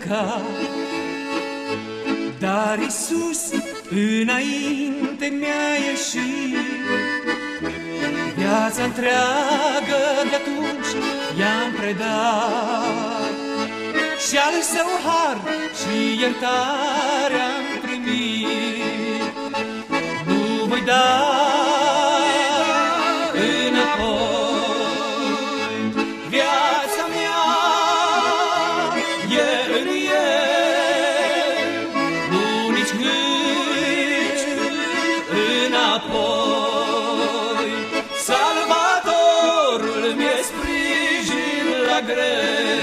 pleca. Dar Iisus înainte mi-a ieșit. Viața întreagă de-atunci i-am predat și al Său har și iertare-am primit. Nu voi da înapoi, viața mea e în El, nu nici gând înapoi. Salvatorul mi-e sprijin la greu.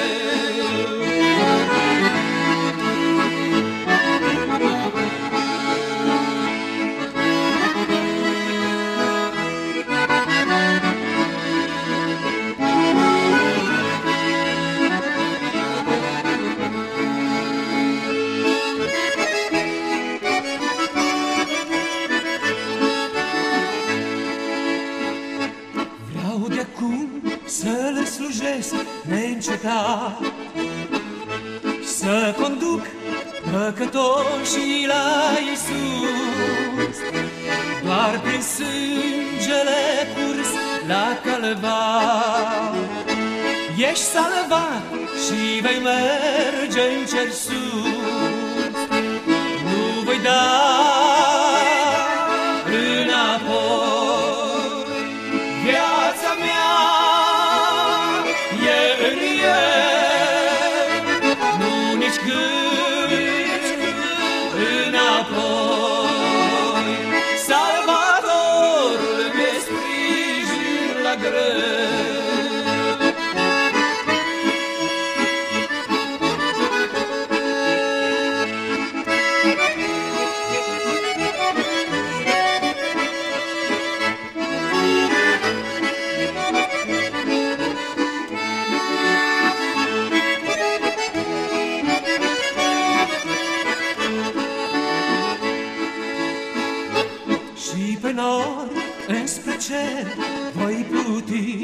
Să-L slujesc neîncetat, să conduc păcătoșii la Iisus. Doar prin sângele curs la Calvar ești salvat și vei merge în cer sus. Nu voi da înapoi, viața mea înapoi. Salvatorul mi-e sprijin la greu. Și pe nor înspre cer voi pluti,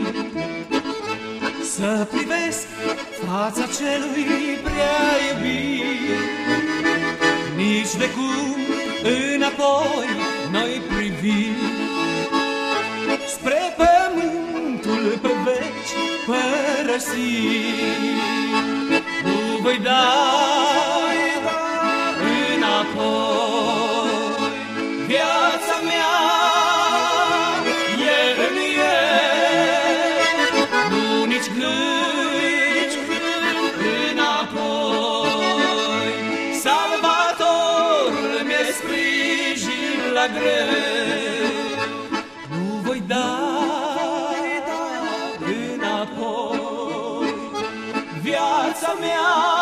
să privesc fața celui prea iubit. Nici de cum înapoi noi privi, spre pământul pe veci părăsit. Nu voi da înapoi, viața mea e în El, nu nici gând înapoi. Salvatorul mi-e sprijin la greu. Nu voi da înapoi, viața mea